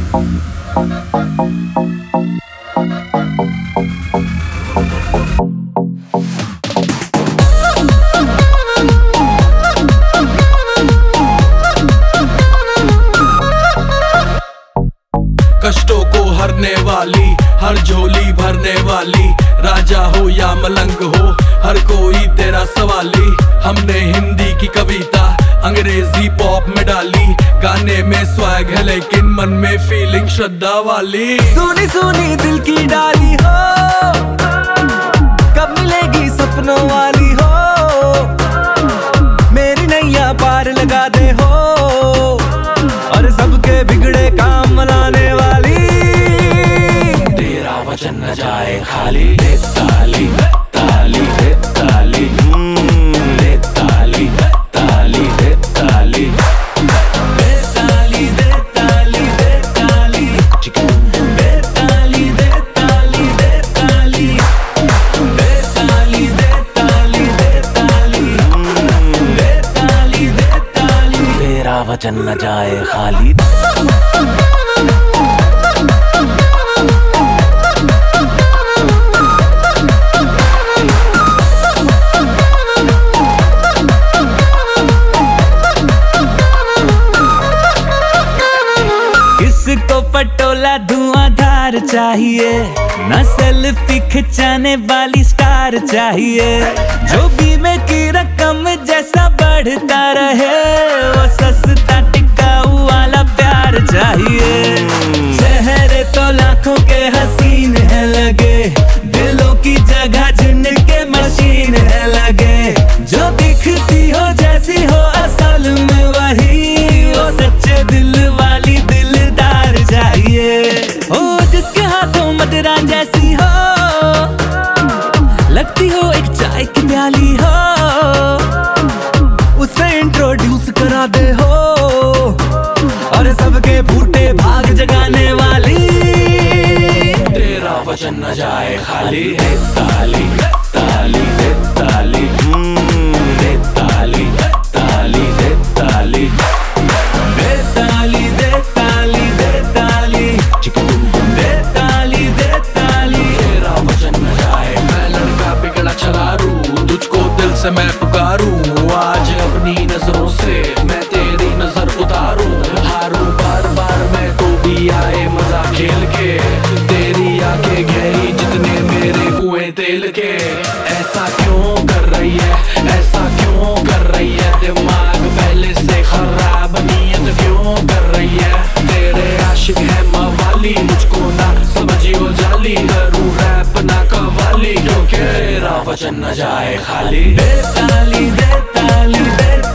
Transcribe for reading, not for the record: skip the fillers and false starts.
कष्टों को हरने वाली, हर झोली भरने वाली, राजा हो या मलंग हो हर कोई तेरा सवाली। हमने हिंदी की कविता अंग्रेजी पॉप में डाली, गाने में स्वैग है लेकिन मन में फीलिंग श्रद्धा वाली। सुनी सुनी दिल की डाली हो, कब मिलेगी सपनों वाली हो, मेरी नैया पार लगा दे हो, और सबके बिगड़े काम मनाने वाली। तेरा वचन न जाए खाली, दे ताली ताली दे ताली, दे ताली ताली दे ताली, दे ताली दे ताली दे ताली, दे ताली दे ताली दे ताली, दे ताली दे ताली दे ताली, दे ताली दे ताली। तेरा वचन न जाए खाली। किसको पटोला धुआंधार चाहिए, न सेल्फी खिंचाने वाली स्टार चाहिए, जो बीमे की रकम जैसा बढ़ता रहे, वो सस्ता टिकाऊ वाला प्यार चाहिए। चेहरे तो लाखों के हसीन है लगे, दिलों की जगह जिनके मशीन है लगे, जो दिखती हो जैसी हो असल में वही, वो सच्चे दिल वाली दिलदार चाहिए। हो जिसके हाथों मदिरा जैसी हो, लगती हो एक चाय की प्याली हो, उसे इंट्रोड्यूस करा दे हो, और सबके फूटे भाग जगाने वाली। तेरा वचन न जाए खाली, दे ताली ताली दे ताली, दे ताली ताली दे ताली, दे ताली दे ताली दे ताली, दे ताली दे ताली। तेरा वचन न जाए। मैं लड़का बिगड़ा छलारू, तुझको दिल से मैं पुकारूं, आज अपनी नजरों से मैं तेरी नजर उतारूं, हारूं बार बार मैं तो भी आए मजा खेल के, तेरी आंखें गहरी जितने मेरे कुएं तेल के। ऐसा क्यों कर रही है, ऐसा क्यों कर रही है, दिमाग पहले से खराब, नीयत क्यों कर रही है, तेरे आशिक है मवाली, मुझको ना समझियो जाली, करूं रैप ना कवाली, क्योंकि तेरा वचन न जाए खाली। दे ताली दे ताली दे